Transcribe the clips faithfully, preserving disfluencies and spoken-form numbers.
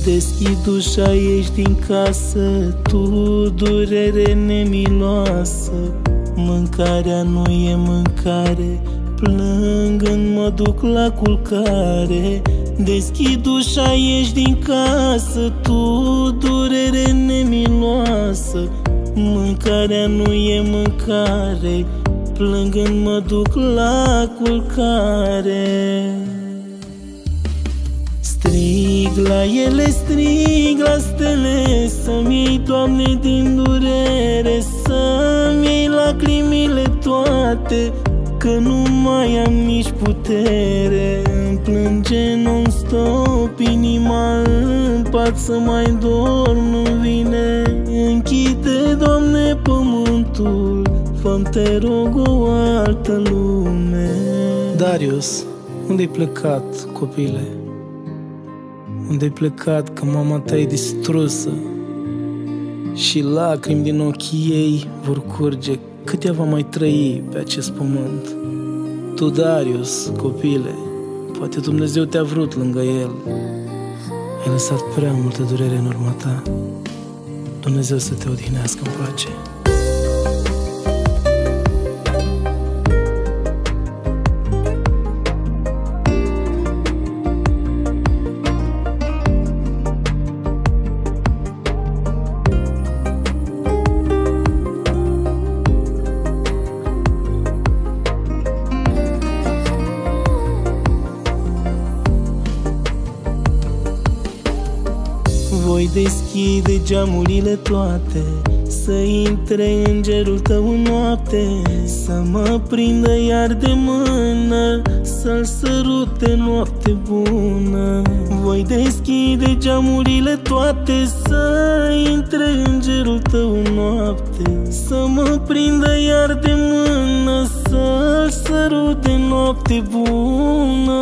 Deschid ușa, ieși din casă, tu, durere nemiloasă. Mâncarea nu e mâncare, plângând mă duc la culcare. Deschid ușa, ieși din casă, tu, durere nemiloasă. Mâncarea nu e mâncare, plângând mă duc la culcare. Strig la ele, strig la stele, să-mi iei, Doamne, din durere, să-mi iei lacrimile toate, că nu mai am nici putere. Îmi plânge non-stop inima în pat, să mai dorm nu vine. Închide, Doamne, pământul, fă-mi, te rog, o altă lume. Darius, unde-ai plecat, copile? Unde-ai plecat, că mama ta e distrusă și lacrimi din ochii ei vor curge cât ea va mai trăi pe acest pământ? Tu, Darius, copile, poate Dumnezeu te-a vrut lângă el. Ai lăsat prea multă durere în urma ta. Dumnezeu să te odihnească în pace. Voi deschide geamurile toate, să intre îngerul tău în noapte, să mă prindă iar de mână, să-l sărute noapte bună. Voi deschide geamurile toate, să intre îngerul tău în noapte, să mă prindă iar de mână, să-l sărute noapte bună.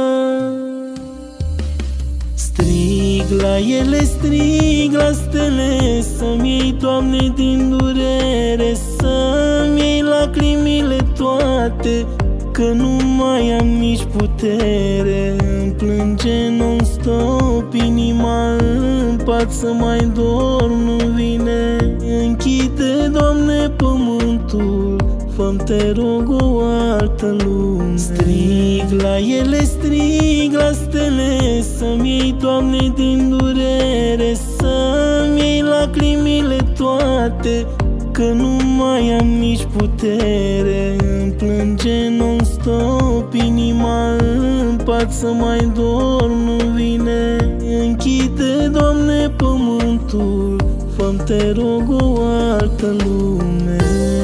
Strig la ele, strig la stele, să-mi iei, Doamne, din durere, să-mi iei lacrimile toate, că nu mai am nici putere. Îmi plânge non-stop inima în pat, să mai dorm nu vine. Închide, Doamne, pământul, fă-mi, te rog, o altă lume. Strig la ele, strig la stele, să-mi iei, Doamne, din durere, să-mi iei lacrimile toate, că nu mai am nici putere. Îmi plânge non-stop inima în pat, să mai dorm nu vine. Închide, Doamne, pământul, fă-mi, te rog, o altă lume.